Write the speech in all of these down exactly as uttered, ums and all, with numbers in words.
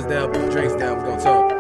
guns down, put the drinks down, we gon' talk.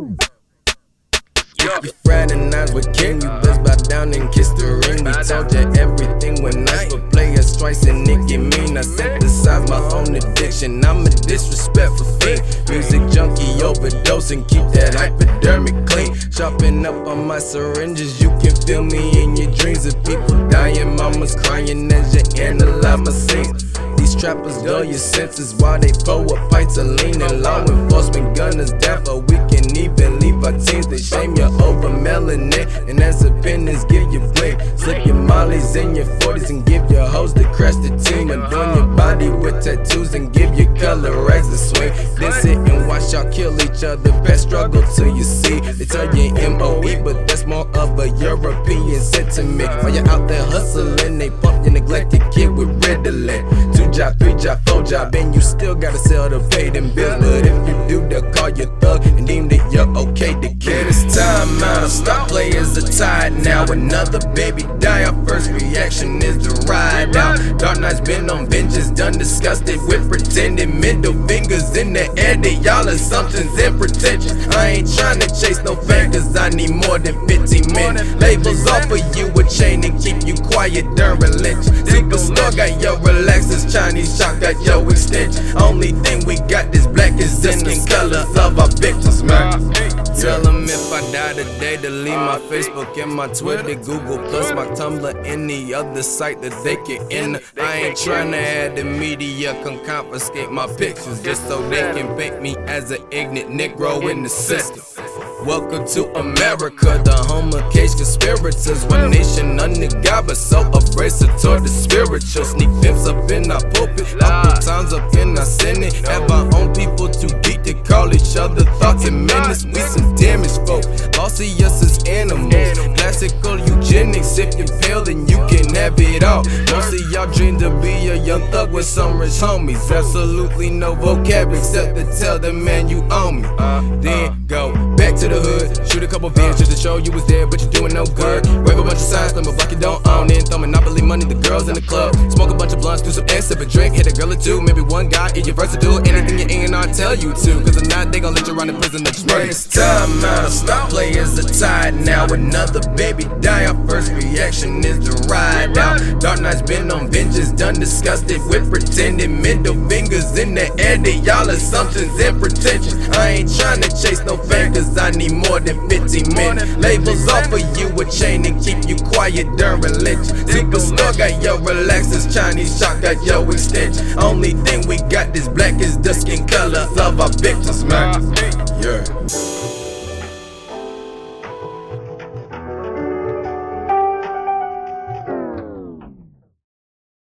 If you fraternize with King, you best bow down and kiss the ring. We told you everything when nice, but players twice and Nicki mean. I synthesize my own addiction, I'm a disrespectful fiend. Music junkie overdose and keep that hypodermic clean. Sharpen up on my syringes, you can feel me in your dreams. Of people dying, mamas crying as you analyze my scenes. These trappers dull your senses while they pour up pints of lean. And law enforcement gun us down, but we can even leave our teens. They shame you over melanin, and as opinions give you blink. Slip your mollies in your forties and give your hoes to crash the team. Adorn your body with tattoos and give your color rags a swing. Then sit and watch y'all kill each other. Past struggle till you see. They tell you M O E, but that's more of a European sentiment. While you're out there hustling, they pump your neglected kid with Ritalin. Two job, three job, four job, and you still gotta sell to pay them bills. But if you do, they'll call you thug and deem that you're okay to kill. It's time out, star players are tired now. Another baby die, our first reaction is to ride out. Dark Knight's been on benches, done disgusted with pretending. Middle fingers in the air, they y'all assumptions and pretentious. I ain't tryna chase no fame, cause I need more than fifteen minutes. Labels offer you a chain and keep you quiet during lynch. Superstar got your relaxers, Chinese shop got your extension. Only thing we got this black is the skin color of our victims, man. Tell them if I die today, delete my Facebook and my Twitter, Google Plus, my Tumblr, any other site that they can enter. I ain't tryna have the media come confiscate my pictures just so they can paint me as an ignorant Negro in the system. Welcome to America, the home of cage conspirators. One nation under God, but so abrasive toward the spiritual. Sneak pimps up in our pulpit, couple times up in our senate. Have our own people too deep to call each other thoughts and menace. We some damaged folk, lost of us as animals. Classical eugenics, if you fail then you can have it all. Most of y'all dream to be a young thug with some rich homies. Absolutely no vocab except to tell the man you own me. Then go back to the hood, shoot a couple vids just to show you was there, but you doing no good. Wave a bunch of signs, thumb a block you don't own it. Throw monopoly money, the girls in the club. Smoke a bunch of blunts, do some ass, sip a drink, hit a girl or two, maybe one guy. If you're versatile, anything your A and R tell you to, cause if not, they gon' let you run in prison next month. It's time out, star players are tired now. Another baby die, our first reaction is to ride out. Dark Knight's been on benches, done disgusted with pretending. Middle fingers in the air, they y'all assumptions and pretensions. I ain't tryna chase no fame, cause I need more than fifteen minutes. Labels offer you a chain and keep you quiet during lynch. Superstar got your relaxers, Chinese shop got your extension. Only thing we got this black is the skin color of our victims, man. Yeah.